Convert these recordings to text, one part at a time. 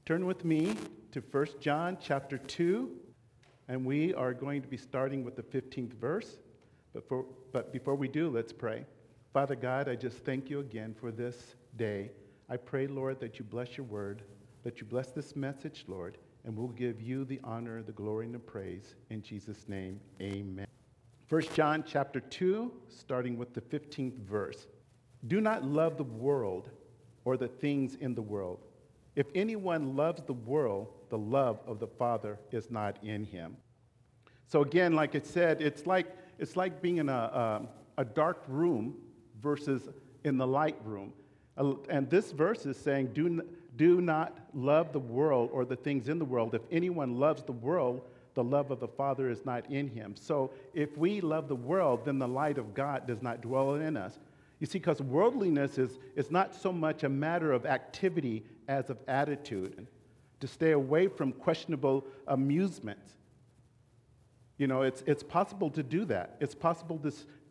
Turn with me to 1 John chapter 2, and we are going to be starting with the 15th verse. But before we do, let's pray. Father God, I just thank you again for this day. I pray, Lord, that you bless your word, that you bless this message, Lord, and we'll give you the honor, the glory, and the praise. In Jesus' name, amen. 1 John chapter 2, starting with the 15th verse. Do not love the world or the things in the world. If anyone loves the world, the love of the Father is not in him. So again, like I said, it's like being in a dark room versus in the light room. And this verse is saying, do not love the world or the things in the world. If anyone loves the world, the love of the Father is not in him. So if we love the world, then the light of God does not dwell in us. You see, because worldliness is not so much a matter of activity as of attitude. To stay away from questionable amusements. You know, it's possible to do that. It's possible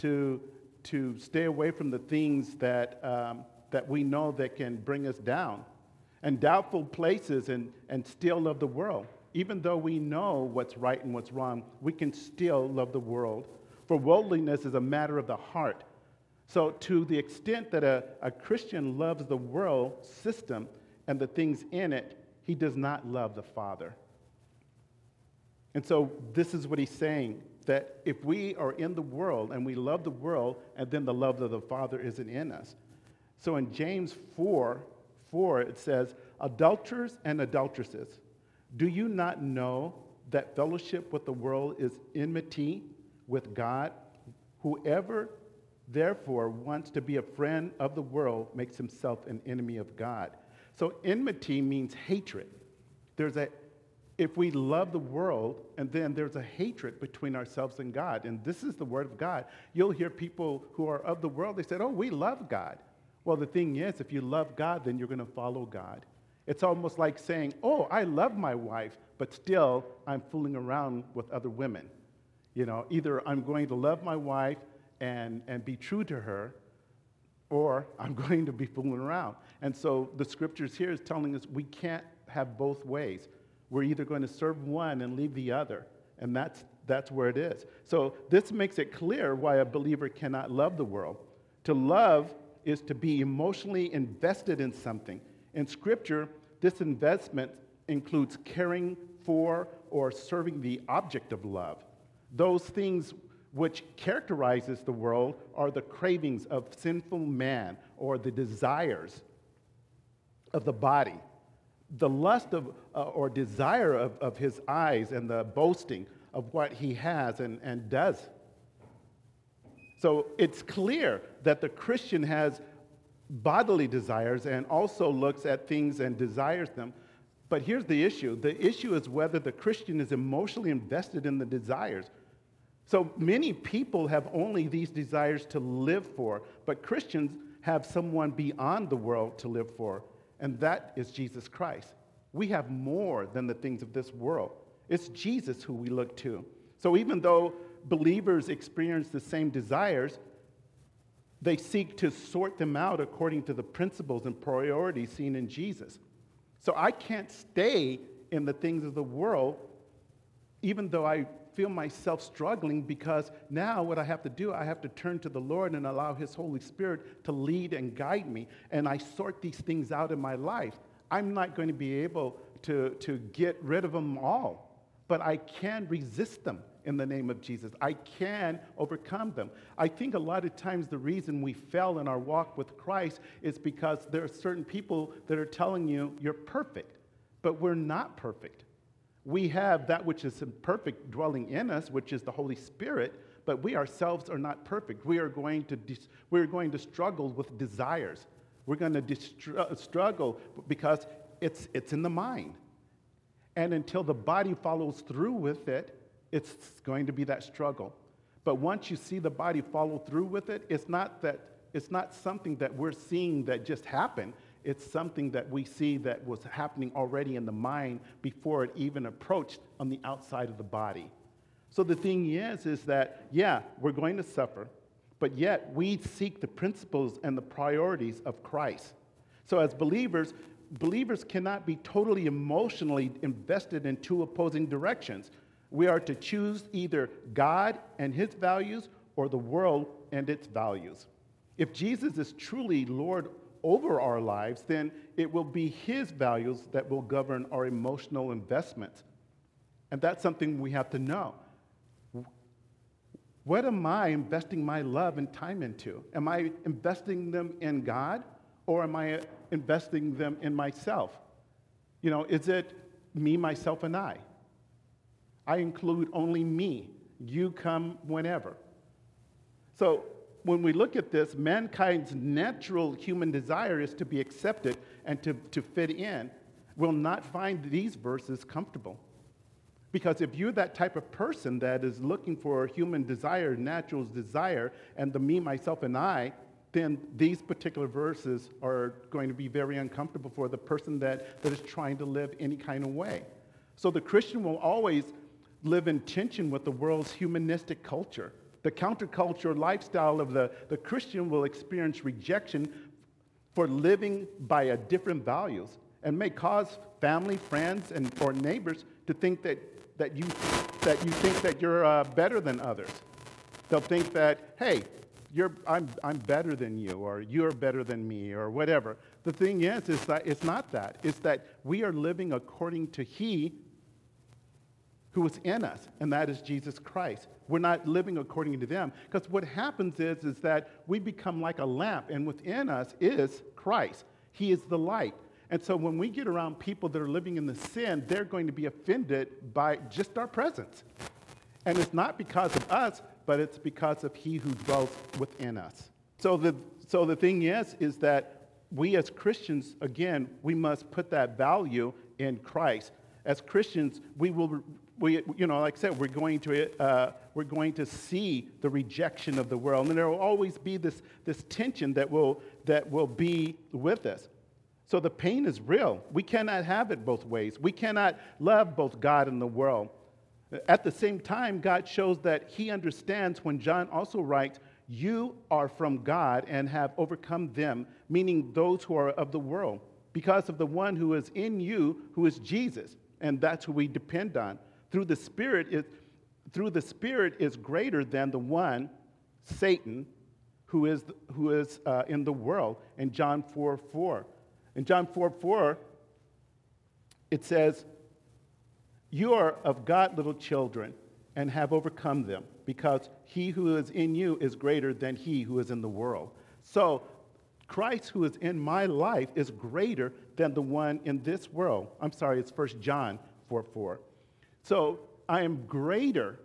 to stay away from the things that we know that can bring us down. And doubtful places and still love the world. Even though we know what's right and what's wrong, we can still love the world. For worldliness is a matter of the heart. So to the extent that a Christian loves the world system and the things in it, he does not love the Father. And so this is what he's saying, that if we are in the world and we love the world, and then the love of the Father isn't in us. So in James 4, it says, adulterers and adulteresses, do you not know that fellowship with the world is enmity with God? Whoever therefore wants to be a friend of the world makes himself an enemy of God. So enmity means hatred. If we love the world, and then there's a hatred between ourselves and God, and this is the word of God. You'll hear people who are of the world, they said, oh, we love God. Well, the thing is, if you love God, then you're going to follow God. It's almost like saying, oh, I love my wife, but still I'm fooling around with other women. You know, either I'm going to love my wife and be true to her, or I'm going to be fooling around. And so the scriptures here is telling us we can't have both ways. We're either going to serve one and leave the other, and that's where it is. So this makes it clear why a believer cannot love the world. To love is to be emotionally invested in something. In Scripture, this investment includes caring for or serving the object of love. Those things which characterizes the world are the cravings of sinful man or the desires of the body. The lust of or desire of his eyes and the boasting of what he has and does. So it's clear that the Christian has bodily desires and also looks at things and desires them. But here's the issue. The issue is whether the Christian is emotionally invested in the desires. So many people have only these desires to live for, but Christians have someone beyond the world to live for, and that is Jesus Christ. We have more than the things of this world. It's Jesus who we look to. So even though believers experience the same desires, they seek to sort them out according to the principles and priorities seen in Jesus. So I can't stay in the things of the world, even though I feel myself struggling, because now what I have to do, I have to turn to the Lord and allow His Holy Spirit to lead and guide me. And I sort these things out in my life. I'm not going to be able to get rid of them all, but I can resist them in the name of Jesus. I can overcome them. I think a lot of times the reason we fail in our walk with Christ is because there are certain people that are telling you you're perfect, but we're not perfect. We have that which is perfect dwelling in us, which is the Holy Spirit, but we ourselves are not perfect. We are going to struggle with desires. We're going to struggle because it's in the mind. And until the body follows through with it, it's going to be that struggle. But once you see the body follow through with it, it's not something that we're seeing that just happened. It's something that we see that was happening already in the mind before it even approached on the outside of the body. So the thing is that, yeah, we're going to suffer, but yet we seek the principles and the priorities of Christ. So as believers, believers cannot be totally emotionally invested in two opposing directions. We are to choose either God and his values or the world and its values. If Jesus is truly Lord over our lives, then it will be his values that will govern our emotional investments. And that's something we have to know. What am I investing my love and time into? Am I investing them in God, or am I investing them in myself? Is it me, myself, and I? I include only me. You come whenever. So when we look at this, mankind's natural human desire is to be accepted and to fit in. Will not find these verses comfortable. Because if you're that type of person that is looking for human desire, natural desire, and the me, myself, and I, then these particular verses are going to be very uncomfortable for the person that is trying to live any kind of way. So the Christian will always live in tension with the world's humanistic culture. The counterculture lifestyle of the Christian will experience rejection for living by different values, and may cause family, friends, or neighbors to think that you think that you're better than others. They'll think that, hey, I'm better than you, or you're better than me, or whatever. The thing is that it's not that. It's that we are living according to He who is in us, and that is Jesus Christ. We're not living according to them, because what happens is that we become like a lamp, and within us is Christ. He is the light. And so when we get around people that are living in the sin, they're going to be offended by just our presence. And it's not because of us, but it's because of He who dwells within us. So the thing is that we as Christians, again, we must put that value in Christ. As Christians, like I said, we're going to see the rejection of the world, and there will always be this tension that will be with us. So the pain is real. We cannot have it both ways. We cannot love both God and the world. At the same time, God shows that He understands when John also writes, "You are from God and have overcome them," meaning those who are of the world, because of the one who is in you, who is Jesus, and that's who we depend on. Through the Spirit is greater than the one, Satan, who is in the world. In John 4:4. In John 4:4, it says, "You are of God, little children, and have overcome them, because he who is in you is greater than he who is in the world." So Christ who is in my life is greater than the one in this world. I'm sorry, it's 1 John 4:4. So I am greater,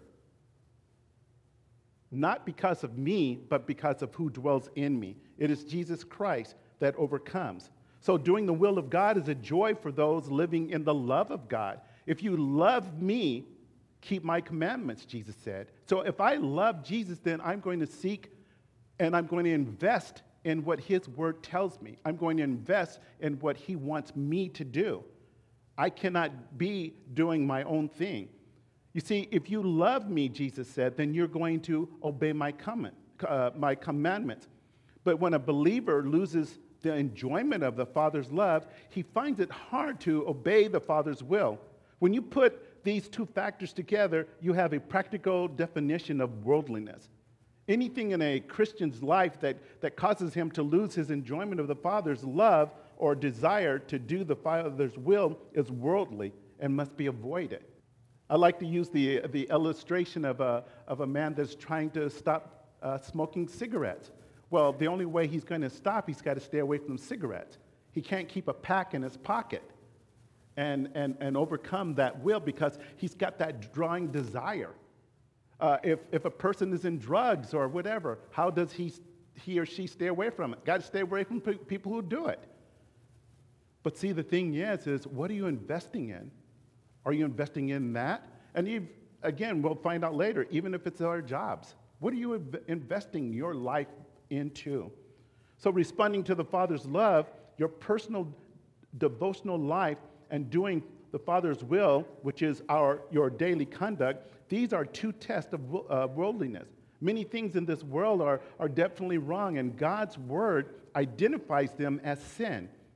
not because of me, but because of who dwells in me. It is Jesus Christ that overcomes. So doing the will of God is a joy for those living in the love of God. If you love me, keep my commandments, Jesus said. So if I love Jesus, then I'm going to seek and I'm going to invest in what His word tells me. I'm going to invest in what He wants me to do. I cannot be doing my own thing. You see, if you love me, Jesus said, then you're going to obey my commandments. But when a believer loses the enjoyment of the Father's love, he finds it hard to obey the Father's will. When you put these two factors together, you have a practical definition of worldliness. Anything in a Christian's life that causes him to lose his enjoyment of the Father's love or desire to do the Father's will is worldly and must be avoided. I like to use the illustration of a man that's trying to stop smoking cigarettes. Well, the only way he's going to stop, he's got to stay away from cigarettes. He can't keep a pack in his pocket and overcome that will, because he's got that drawing desire. If a person is in drugs or whatever, how does he or she stay away from it? Got to stay away from people who do it. But see, the thing is what are you investing in? Are you investing in that? And again, we'll find out later, even if it's our jobs. What are you investing your life into? So responding to the Father's love, your personal devotional life, and doing the Father's will, which is your daily conduct, these are two tests of worldliness. Many things in this world are definitely wrong, and God's word identifies them as sin.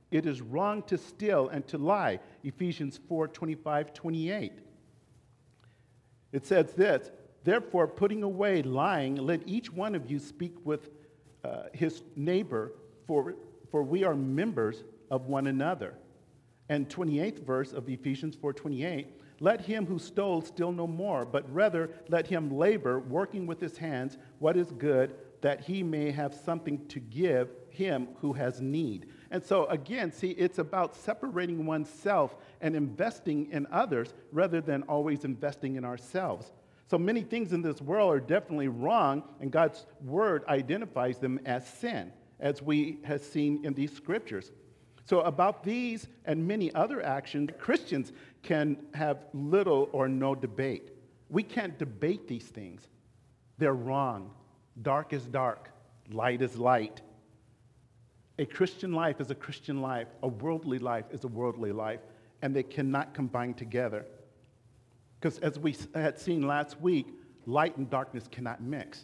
It is wrong to steal and to lie. Ephesians 4:25-28. It says this, therefore, putting away lying, let each one of you speak with his neighbor, for we are members of one another. And 28th verse of Ephesians 4:28, let him who stole steal no more, but rather let him labor, working with his hands what is good, that he may have something to give him who has need. And so again, see, it's about separating oneself and investing in others rather than always investing in ourselves. So many things in this world are definitely wrong, and God's word identifies them as sin, as we have seen in these scriptures. So about these and many other actions, Christians can have little or no debate. We can't debate these things. They're wrong. Dark is dark. Light is light. A Christian life is a Christian life. A worldly life is a worldly life. And they cannot combine together. Because as we had seen last week, light and darkness cannot mix.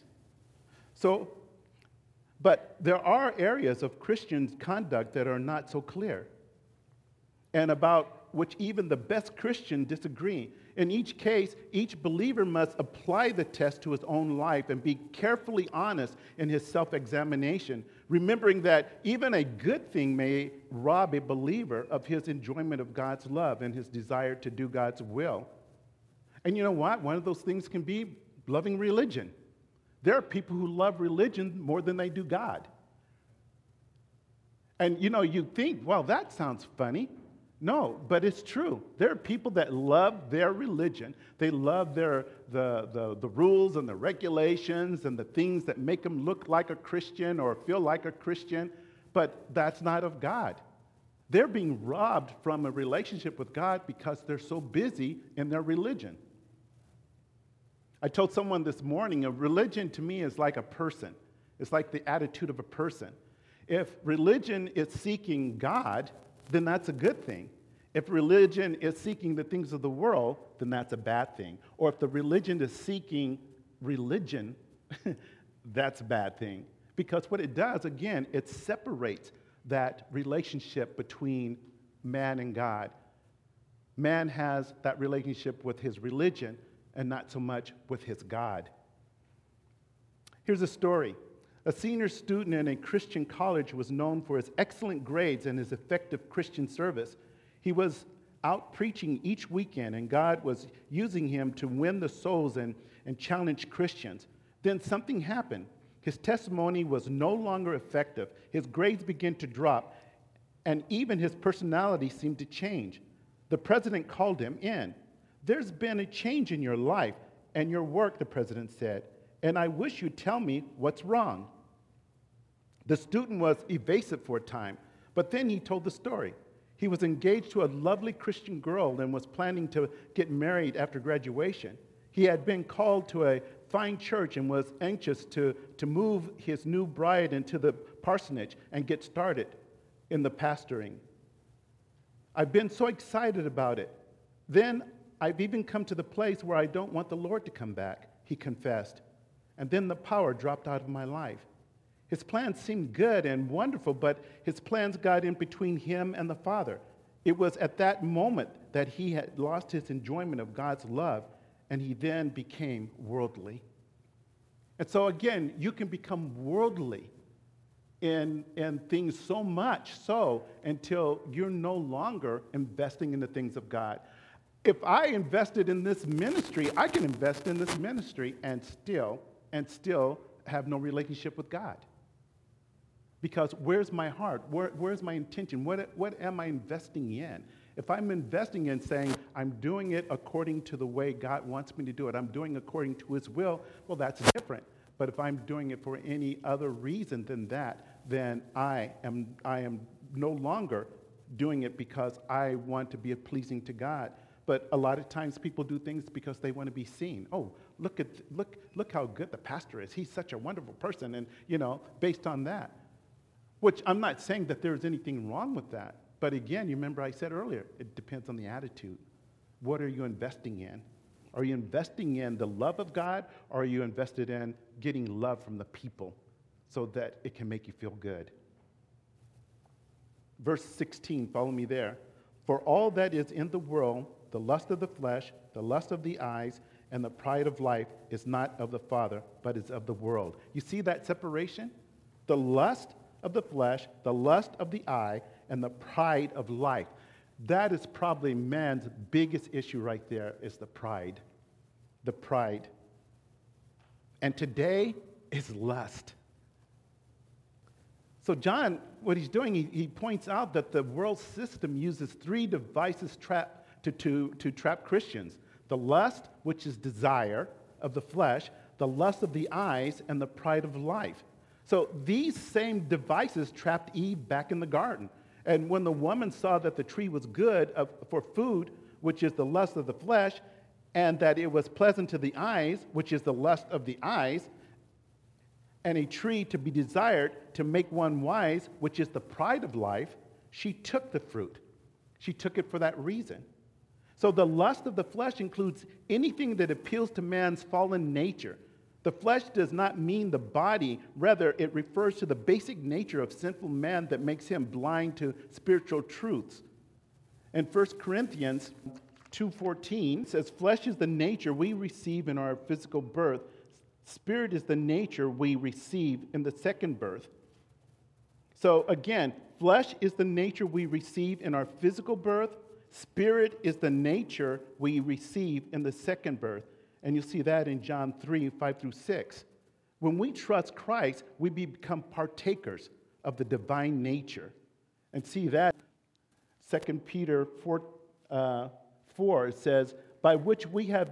But there are areas of Christian conduct that are not so clear, and about which even the best Christian disagree. In each case, each believer must apply the test to his own life and be carefully honest in his self-examination, remembering that even a good thing may rob a believer of his enjoyment of God's love and his desire to do God's will. And you know what? One of those things can be loving religion. There are people who love religion more than they do God. And you think, well, that sounds funny. No, but it's true. There are people that love their religion. They love the rules and the regulations and the things that make them look like a Christian or feel like a Christian, but that's not of God. They're being robbed from a relationship with God because they're so busy in their religion. I told someone this morning, a religion to me is like a person. It's like the attitude of a person. If religion is seeking God, then that's a good thing. If religion is seeking the things of the world, then that's a bad thing. Or if the religion is seeking religion, that's a bad thing. Because what it does, again, it separates that relationship between man and God. Man has that relationship with his religion and not so much with his God. Here's a story. A senior student in a Christian college was known for his excellent grades and his effective Christian service. He was out preaching each weekend, and God was using him to win the souls and challenge Christians. Then something happened. His testimony was no longer effective. His grades began to drop, and even his personality seemed to change. The president called him in. There's been a change in your life and your work, the president said, and I wish you'd tell me what's wrong. The student was evasive for a time, but then he told the story. He was engaged to a lovely Christian girl and was planning to get married after graduation. He had been called to a fine church and was anxious to move his new bride into the parsonage and get started in the pastoring. I've been so excited about it. Then I've even come to the place where I don't want the Lord to come back, he confessed. And then the power dropped out of my life. His plans seemed good and wonderful, but his plans got in between him and the Father. It was at that moment that he had lost his enjoyment of God's love, and he then became worldly. And so again, you can become worldly in things so much so until you're no longer investing in the things of God. If I invested in this ministry, I can invest in this ministry and still have no relationship with God. Because where's my heart? Where's my intention? What am I investing in? If I'm investing in saying, I'm doing it according to the way God wants me to do it, I'm doing according to his will, well, that's different. But if I'm doing it for any other reason than that, then I am no longer doing it because I want to be pleasing to God. But a lot of times people do things because they want to be seen. Oh, look how good the pastor is. He's such a wonderful person. And, based on that. Which I'm not saying that there's anything wrong with that. But again, you remember I said earlier, it depends on the attitude. What are you investing in? Are you investing in the love of God, or are you invested in getting love from the people so that it can make you feel good? Verse 16, follow me there. For all that is in the world, the lust of the flesh, the lust of the eyes, and the pride of life is not of the Father, but is of the world. You see that separation? The lust of the flesh, the lust of the eye, and the pride of life. That is probably man's biggest issue right there, is the pride. The pride. And today is lust. So John, what he's doing, he points out that the world system uses three devices to trap Christians. The lust, which is desire of the flesh, the lust of the eyes, and the pride of life. So these same devices trapped Eve back in the garden. And when the woman saw that the tree was good for food, which is the lust of the flesh, and that it was pleasant to the eyes, which is the lust of the eyes, and a tree to be desired to make one wise, which is the pride of life, she took the fruit. She took it for that reason. So the lust of the flesh includes anything that appeals to man's fallen nature. The flesh does not mean the body. Rather, it refers to the basic nature of sinful man that makes him blind to spiritual truths. And 1 Corinthians 2:14 says, flesh is the nature we receive in our physical birth. Spirit is the nature we receive in the second birth. So again, flesh is the nature we receive in our physical birth. Spirit is the nature we receive in the second birth. And you'll see that in John 3:5-6. When we trust Christ, we become partakers of the divine nature. And see that 2 Peter 4 says, by which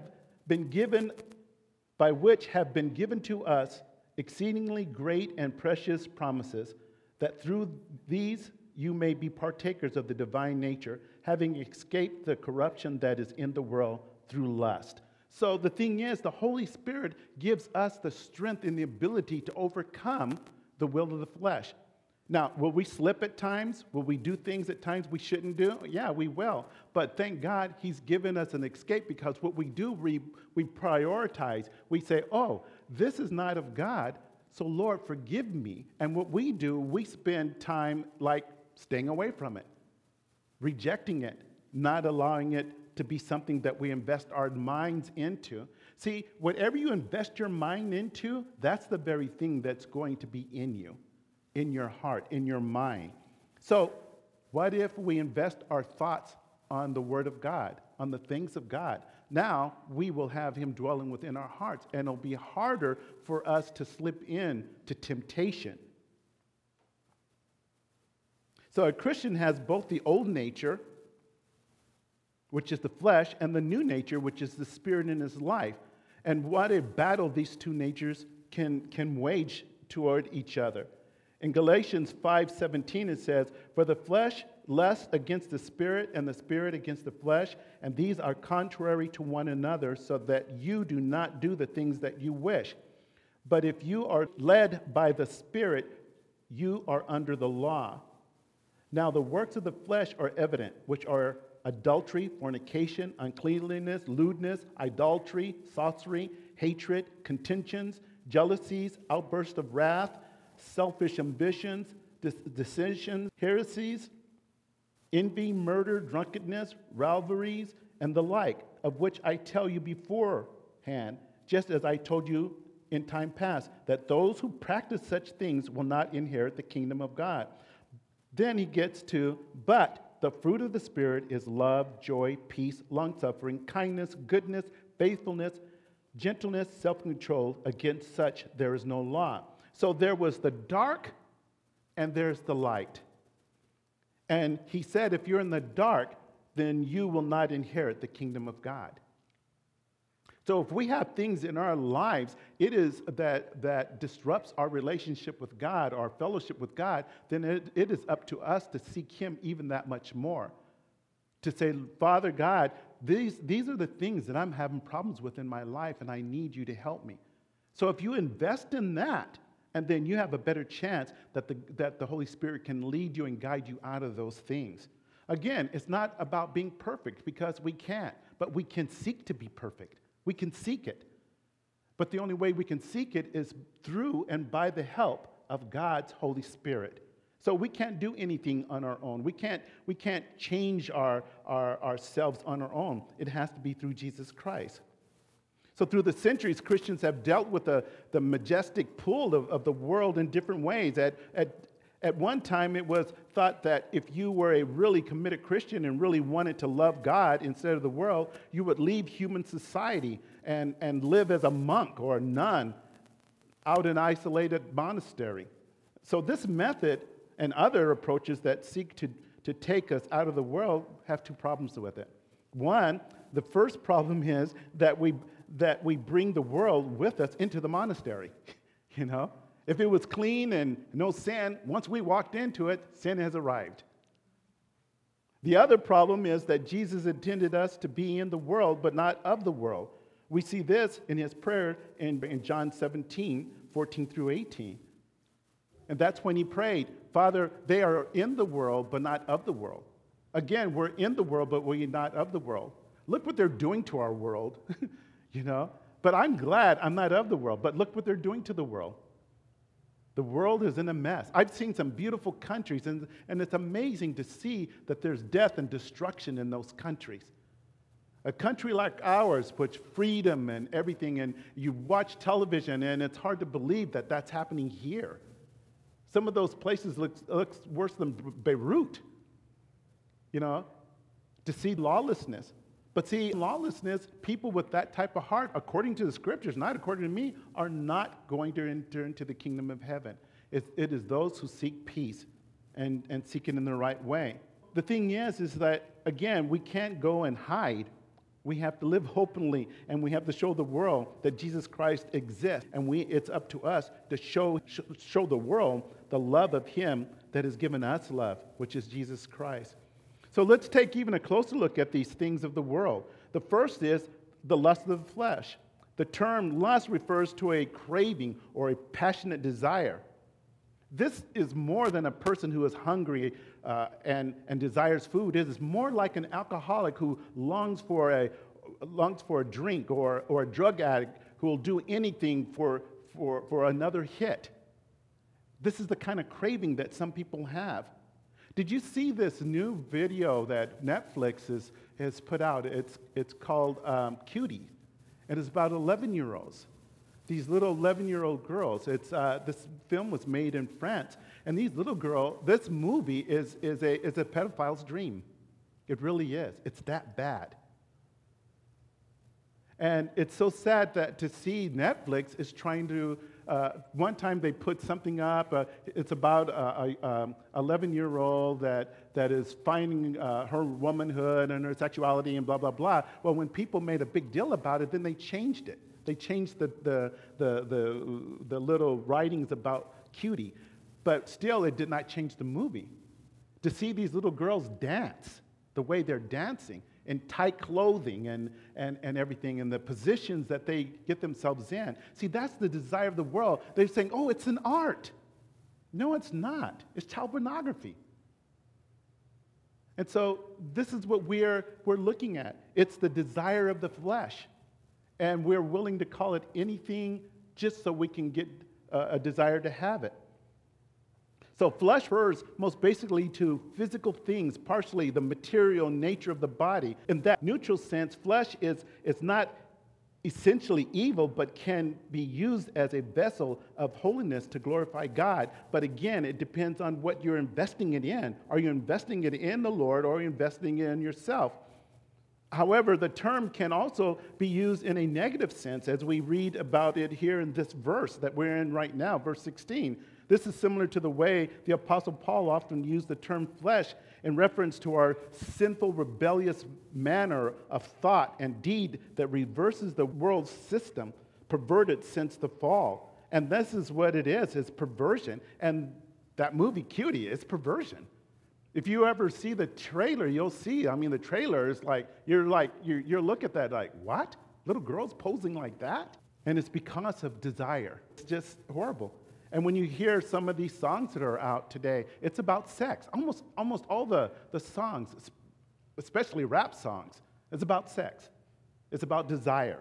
have been given to us exceedingly great and precious promises, that through these you may be partakers of the divine nature, having escaped the corruption that is in the world through lust. So the thing is, the Holy Spirit gives us the strength and the ability to overcome the will of the flesh. Now, will we slip at times? Will we do things at times we shouldn't do? Yeah, we will. But thank God he's given us an escape, because what we do, we prioritize. We say, oh, this is not of God, so Lord, forgive me. And what we do, we spend time like staying away from it, rejecting it, not allowing it to be something that we invest our minds into. See, whatever you invest your mind into, that's the very thing that's going to be in you, in your heart, in your mind. So what if we invest our thoughts on the Word of God, on the things of God? Now we will have him dwelling within our hearts, and it'll be harder for us to slip in to temptation. So a Christian has both the old nature, which is the flesh, and the new nature, which is the spirit in his life. And what a battle these two natures can wage toward each other. In Galatians 5:17 it says, for the flesh lusts against the spirit, and the spirit against the flesh, and these are contrary to one another, so that you do not do the things that you wish. But if you are led by the Spirit, you are under the law. Now the works of the flesh are evident, which are adultery, fornication, uncleanliness, lewdness, idolatry, sorcery, hatred, contentions, jealousies, outbursts of wrath, selfish ambitions, dissensions, heresies, envy, murder, drunkenness, rivalries, and the like, of which I tell you beforehand, just as I told you in time past, that those who practice such things will not inherit the kingdom of God. Then he gets to, but the fruit of the Spirit is love, joy, peace, long-suffering, kindness, goodness, faithfulness, gentleness, self-control. Against such there is no law. So there was the dark and there's the light. And he said, if you're in the dark, then you will not inherit the kingdom of God. So if we have things in our lives, it is that disrupts our relationship with God, our fellowship with God, then it is up to us to seek him even that much more. To say, Father God, these are the things that I'm having problems with in my life, and I need you to help me. So if you invest in that, and then you have a better chance that the Holy Spirit can lead you and guide you out of those things. Again, it's not about being perfect, because we can't, but we can seek to be perfect. We can seek it. But the only way we can seek it is through and by the help of God's Holy Spirit. So we can't do anything on our own. We can't change ourselves on our own. It has to be through Jesus Christ. So through the centuries, Christians have dealt with the majestic pull of the world in different ways. At one time, it was thought that if you were a really committed Christian and really wanted to love God instead of the world, you would leave human society and live as a monk or a nun out in an isolated monastery. So this method and other approaches that seek to take us out of the world have two problems with it. One, the first problem is that we bring the world with us into the monastery. You know, if it was clean and no sin, once we walked into it, sin has arrived. The other problem is that Jesus intended us to be in the world, but not of the world. We see this in his prayer in John 17, 14 through 18. And that's when he prayed, Father, they are in the world, but not of the world. Again, we're in the world, but we're not of the world. Look what they're doing to our world, you know. But I'm glad I'm not of the world, but look what they're doing to the world. The world is in a mess. I've seen some beautiful countries, and it's amazing to see that there's death and destruction in those countries. A country like ours, which freedom and everything, and you watch television, and it's hard to believe that that's happening here. Some of those places looks worse than Beirut, you know, to see lawlessness. But see, lawlessness, people with that type of heart, according to the scriptures, not according to me, are not going to enter into the kingdom of heaven. It is those who seek peace and seek it in the right way. The thing is that, again, we can't go and hide. We have to live openly, and we have to show the world that Jesus Christ exists. And it's up to us to show the world the love of him that has given us love, which is Jesus Christ. So let's take even a closer look at these things of the world. The first is the lust of the flesh. The term lust refers to a craving or a passionate desire. This is more than a person who is hungry and desires food. It is more like an alcoholic who longs for a drink, or a drug addict who will do anything for another hit. This is the kind of craving that some people have. Did you see this new video that Netflix has put out? It's called Cutie, and it's about 11-year-olds. These little 11-year-old girls. This film was made in France, and these little girls. This movie is a pedophile's dream. It really is. It's that bad. And it's so sad that to see Netflix is trying to. One time they put something up. It's about a 11-year-old that is finding her womanhood and her sexuality and blah blah blah. Well, when people made a big deal about it, then they changed it. They changed the little writings about Cutie, but still it did not change the movie. To see these little girls dance the way they're dancing in tight clothing and everything, and the positions that they get themselves in. See, that's the desire of the world. They're saying, oh, it's an art. No, it's not. It's child pornography. And so this is what we're looking at. It's the desire of the flesh. And we're willing to call it anything just so we can get a desire to have it. So flesh refers most basically to physical things, partially the material nature of the body. In that neutral sense, flesh is not essentially evil, but can be used as a vessel of holiness to glorify God. But again, it depends on what you're investing it in. Are you investing it in the Lord, or are you investing it in yourself? However, the term can also be used in a negative sense, as we read about it here in this verse that we're in right now, verse 16. This is similar to the way the Apostle Paul often used the term flesh in reference to our sinful, rebellious manner of thought and deed that reverses the world's system, perverted since the fall. And this is what it is, it's perversion. And that movie, Cutie, is perversion. If you ever see the trailer, you'll see, the trailer is you look at that like, what? Little girls posing like that? And it's because of desire. It's just horrible. And when you hear some of these songs that are out today, it's about sex. Almost all the songs, especially rap songs, it's about sex. It's about desire.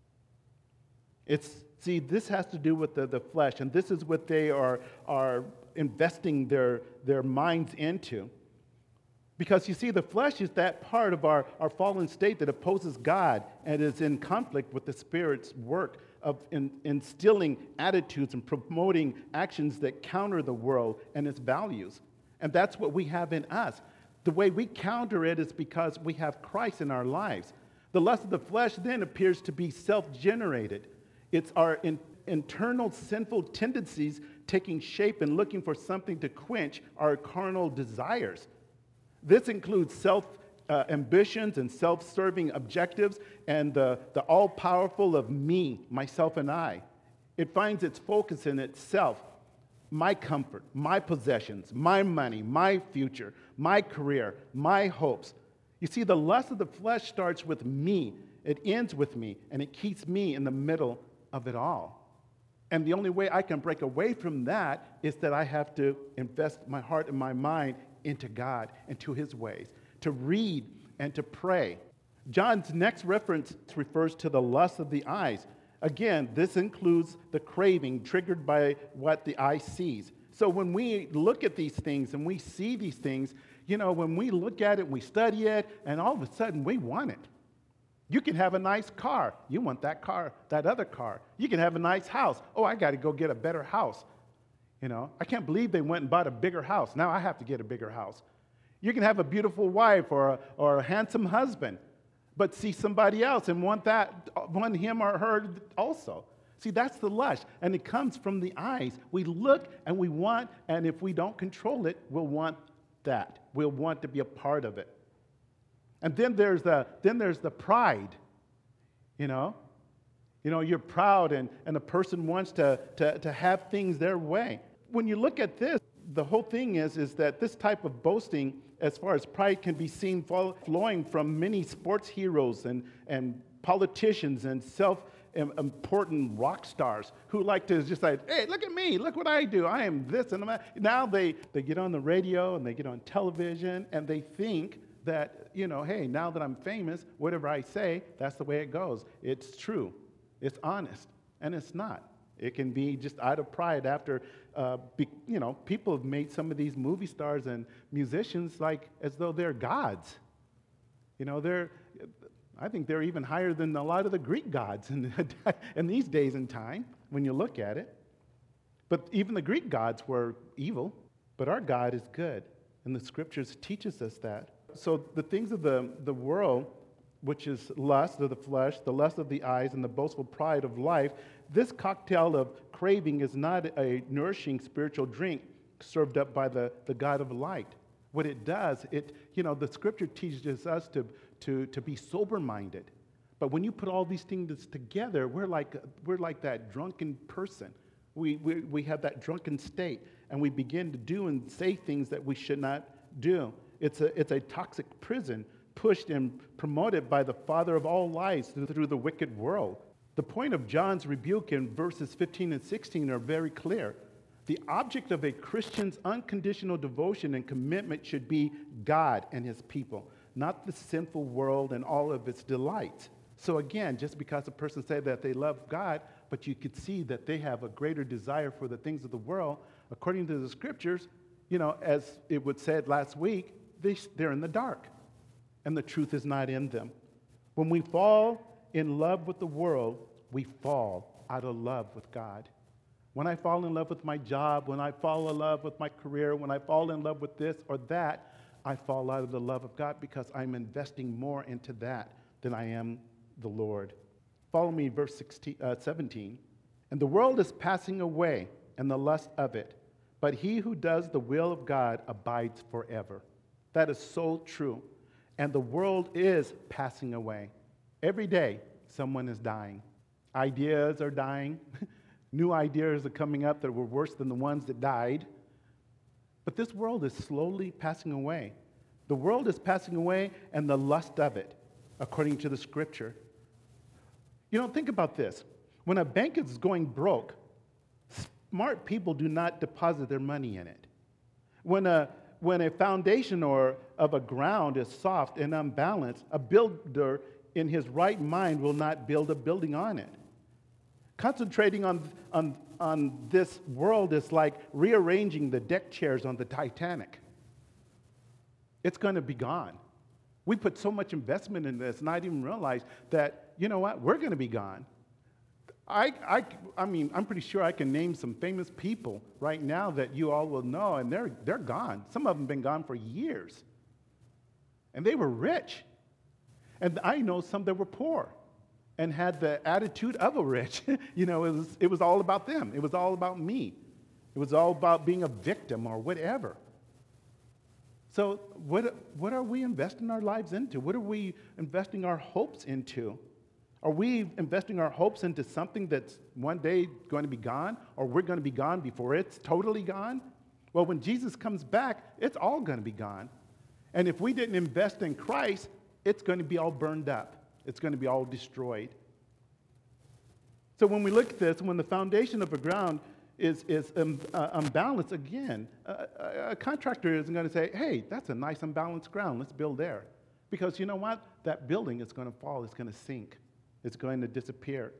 This has to do with the flesh, and this is what they are investing their minds into. Because you see, the flesh is that part of our fallen state that opposes God and is in conflict with the Spirit's work of instilling attitudes and promoting actions that counter the world and its values. And that's what we have in us. The way we counter it is because we have Christ in our lives. The lust of the flesh then appears to be self-generated. It's our internal sinful tendencies taking shape and looking for something to quench our carnal desires. This includes ambitions and self-serving objectives and the all-powerful of me, myself, and I. It finds its focus in itself, my comfort, my possessions, my money, my future, my career, my hopes. You see, the lust of the flesh starts with me, it ends with me, and it keeps me in the middle of it all. And the only way I can break away from that is that I have to invest my heart and my mind into God and to His ways, to read and to pray. John's next reference refers to the lust of the eyes. Again, this includes the craving triggered by what the eye sees. So when we look at these things and we see these things, when we look at it, we study it, and all of a sudden we want it. You can have a nice car. You want that car, that other car. You can have a nice house. Oh, I got to go get a better house. I can't believe they went and bought a bigger house. Now I have to get a bigger house. You can have a beautiful wife or a handsome husband, but see somebody else and want him or her also. See, that's the lust, and it comes from the eyes. We look and we want, and if we don't control it, we'll want that. We'll want to be a part of it. And then there's the pride. You're proud, and a person wants to have things their way. When you look at this, the whole thing is that this type of boasting, as far as pride, can be seen flowing from many sports heroes and politicians and self-important rock stars who like to just say, hey, look at me, look what I do, I am this and that. Now they get on the radio and they get on television and they think that, hey, now that I'm famous, whatever I say, that's the way it goes. It's true. It's honest. And it's not. It can be just out of pride after, people have made some of these movie stars and musicians like as though they're gods. I think they're even higher than a lot of the Greek gods in these days and time when you look at it. But even the Greek gods were evil, but our God is good. And the scriptures teaches us that. So the things of the world, which is lust of the flesh, the lust of the eyes, and the boastful pride of life, this cocktail of craving is not a nourishing spiritual drink served up by the God of light. What it does, the scripture teaches us to be sober-minded. But when you put all these things together, we're like that drunken person. We have that drunken state, and we begin to do and say things that we should not do. It's a toxic prison pushed and promoted by the father of all lies through the wicked world. The point of John's rebuke in verses 15 and 16 are very clear. The object of a Christian's unconditional devotion and commitment should be God and His people, not the sinful world and all of its delights. So again, just because a person says that they love God, but you could see that they have a greater desire for the things of the world, according to the scriptures, as it was said last week, they're in the dark, and the truth is not in them. When we fall in love with the world, we fall out of love with God. When I fall in love with my job, when I fall in love with my career, when I fall in love with this or that, I fall out of the love of God because I'm investing more into that than I am the Lord. Follow me, verse 17. And the world is passing away, and the lust of it, but he who does the will of God abides forever. That is so true. And the world is passing away. Every day, someone is dying. Ideas are dying. New ideas are coming up that were worse than the ones that died. But this world is slowly passing away. The world is passing away and the lust of it, according to the scripture. Think about this. When a bank is going broke, smart people do not deposit their money in it. When a foundation of a ground is soft and unbalanced, a builder in his right mind will not build a building on it. Concentrating on this world is like rearranging the deck chairs on the Titanic. It's going to be gone. We put so much investment in this, not even realize that, you know what, we're going to be gone. I mean, I'm pretty sure I can name some famous people right now that you all will know, and they're gone. Some of them have been gone for years. And they were rich. And I know some that were poor and had the attitude of a rich. You know, it was all about them. It was all about me. It was all about being a victim or whatever. So what are we investing our lives into? What are we investing our hopes into? Are we investing our hopes into something that's one day going to be gone, or we're going to be gone before it's totally gone? Well, when Jesus comes back, it's all going to be gone. And if we didn't invest in Christ, it's going to be all burned up. It's going to be all destroyed. So when we look at this, when the foundation of a ground is unbalanced, again, a contractor isn't going to say, hey, that's a nice unbalanced ground, let's build there. Because you know what? That building is going to fall, it's going to sink. It's going to disappear.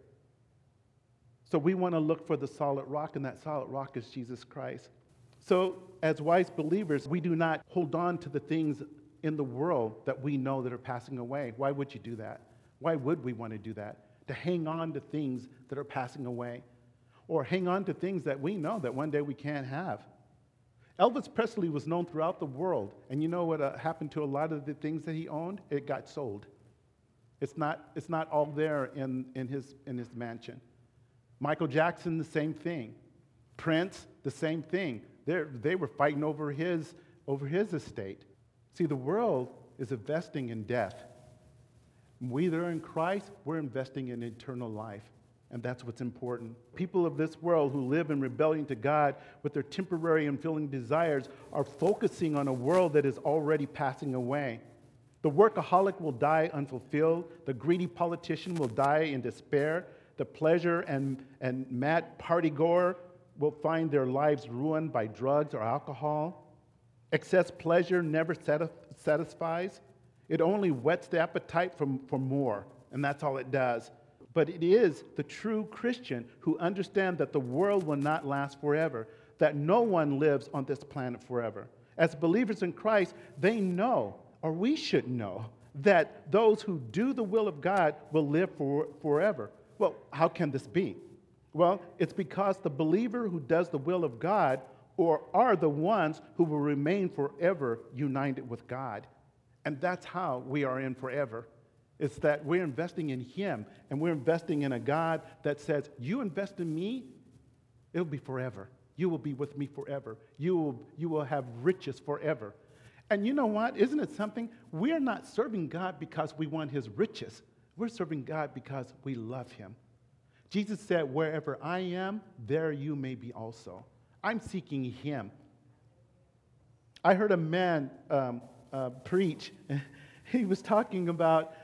So we want to look for the solid rock, and that solid rock is Jesus Christ. So as wise believers, we do not hold on to the things in the world that we know that are passing away. Why would you do that? Why would we want to do that? To hang on to things that are passing away, or hang on to things that we know that one day we can't have. Elvis Presley was known throughout the world, and you know what happened to a lot of the things that he owned? It got sold. It's not all there in his mansion. Michael Jackson, the same thing. Prince, the same thing. They were fighting over his estate. See, the world is investing in death. We that are in Christ, we're investing in eternal life. And that's what's important. People of this world who live in rebellion to God with their temporary and fleeting desires are focusing on a world that is already passing away. The workaholic will die unfulfilled. The greedy politician will die in despair. The pleasure and mad partygoer will find their lives ruined by drugs or alcohol. Excess pleasure never satisfies. It only whets the appetite for more, and that's all it does. But it is the true Christian who understands that the world will not last forever, that no one lives on this planet forever. As believers in Christ, they know, or we should know, that those who do the will of God will live forever. Well, how can this be? Well, it's because the believer who does the will of God are the ones who will remain forever united with God. And that's how we are in forever. It's that we're investing in Him, and we're investing in a God that says, you invest in me, it'll be forever. You will be with me forever. You will have riches forever. And you know what? Isn't it something? We are not serving God because we want His riches. We're serving God because we love Him. Jesus said, wherever I am, there you may be also. I'm seeking Him. I heard a man preach. He was talking about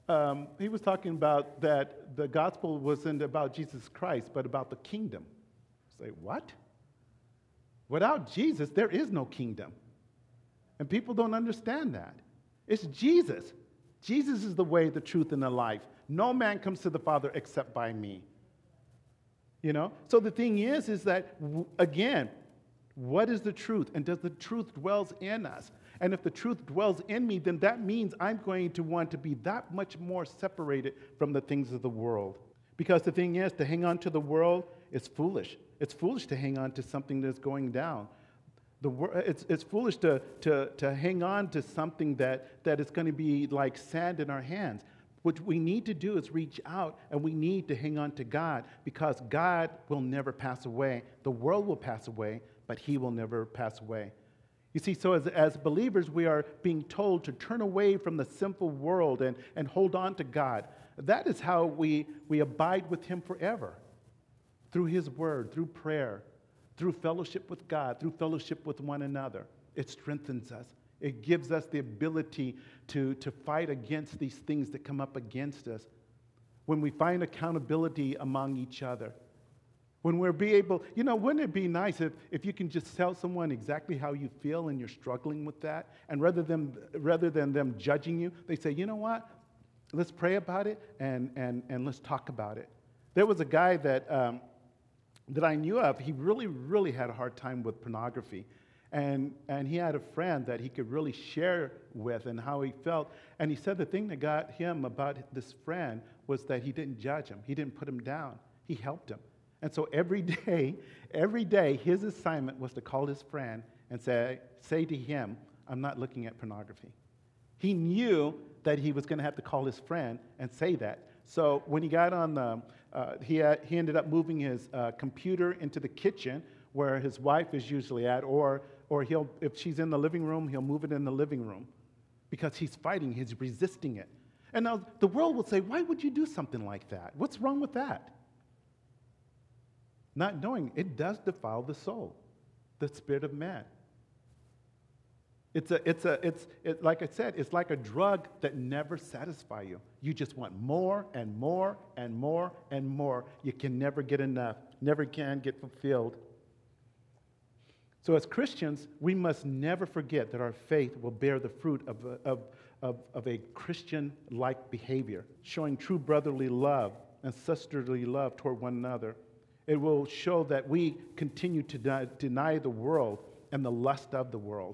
that the gospel wasn't about Jesus Christ, but about the kingdom. Say, what? Without Jesus, there is no kingdom. And people don't understand that. It's Jesus. Jesus is the way, the truth, and the life. No man comes to the Father except by me. You know? So the thing is that, again, what is the truth? And does the truth dwells in us? And if the truth dwells in me, then that means I'm going to want to be that much more separated from the things of the world. Because the thing is, to hang on to the world is foolish. It's foolish to hang on to something that's going down. It's foolish to hang on to something that is going to be like sand in our hands. What we need to do is reach out, and we need to hang on to God, because God will never pass away. The world will pass away, but He will never pass away. You see, so as believers, we are being told to turn away from the sinful world and hold on to God. That is how we abide with Him forever, through His Word, through prayer, through fellowship with God, through fellowship with one another. It strengthens us. It gives us the ability to fight against these things that come up against us. When we find accountability among each other. When we're able, wouldn't it be nice if you can just tell someone exactly how you feel and you're struggling with that, and rather than them judging you, they say, you know what, let's pray about it and let's talk about it. There was a guy that I knew of. He really, really had a hard time with pornography. And he had a friend that he could really share with and how he felt. And he said the thing that got him about this friend was that he didn't judge him. He didn't put him down. He helped him. And so every day, his assignment was to call his friend and say to him, I'm not looking at pornography. He knew that he was going to have to call his friend and say that. So when he got on he ended up moving his computer into the kitchen where his wife is usually at, or if she's in the living room, he'll move it in the living room because he's fighting, he's resisting it. And now the world will say, why would you do something like that? What's wrong with that? Not knowing it does defile the soul, the spirit of man. It's like I said, it's like a drug that never satisfies you. You just want more and more and more and more. You can never get enough, never can get fulfilled. So as Christians, we must never forget that our faith will bear the fruit of a Christian-like behavior, showing true brotherly love and sisterly love toward one another. It will show that we continue to deny the world and the lust of the world.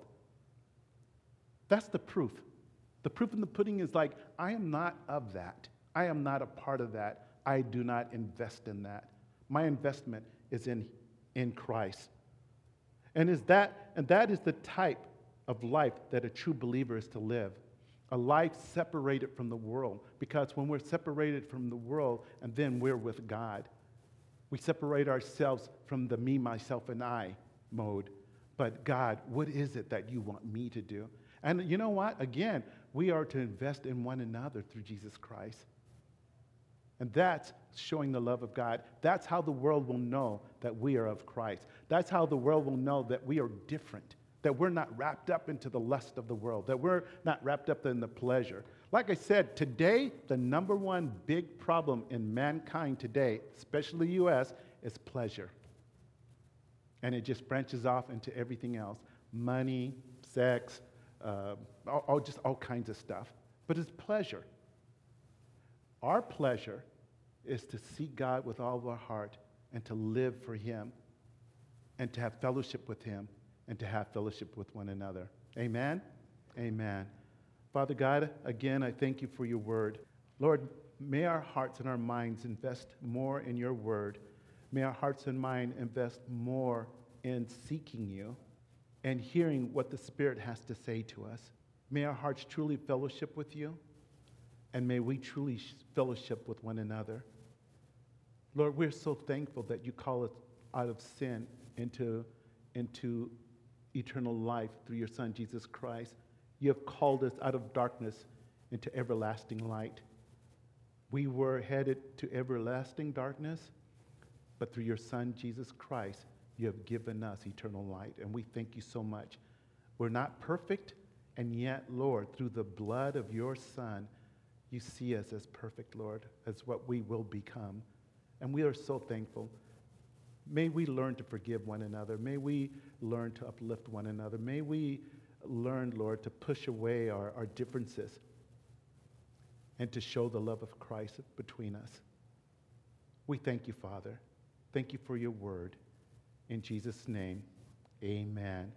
That's the proof. The proof in the pudding is like, I am not of that. I am not a part of that. I do not invest in that. My investment is in Christ. And that is the type of life that a true believer is to live. A life separated from the world. Because when we're separated from the world, and then we're with God, we separate ourselves from the me, myself, and I mode. But God, what is it that you want me to do? And you know what? Again, we are to invest in one another through Jesus Christ. And that's showing the love of God. That's how the world will know that we are of Christ. That's how the world will know that we are different, that we're not wrapped up into the lust of the world, that we're not wrapped up in the pleasure. Like I said, today, the number one big problem in mankind today, especially the U.S., is pleasure. And it just branches off into everything else. Money, sex, just all kinds of stuff. But it's pleasure. Our pleasure is to seek God with all of our heart and to live for Him and to have fellowship with Him and to have fellowship with one another. Amen? Amen. Father God, again, I thank you for your word. Lord, may our hearts and our minds invest more in your word. May our hearts and mind invest more in seeking you and hearing what the Spirit has to say to us. May our hearts truly fellowship with you, and may we truly fellowship with one another. Lord, we're so thankful that you call us out of sin into eternal life through your Son, Jesus Christ. You have called us out of darkness into everlasting light. We were headed to everlasting darkness, but through your Son, Jesus Christ, you have given us eternal light, and we thank you so much. We're not perfect, and yet, Lord, through the blood of your Son, you see us as perfect, Lord, as what we will become. And we are so thankful. May we learn to forgive one another. May we learn to uplift one another. May we learn, Lord, to push away our differences and to show the love of Christ between us. We thank you, Father. Thank you for your word. In Jesus' name, amen.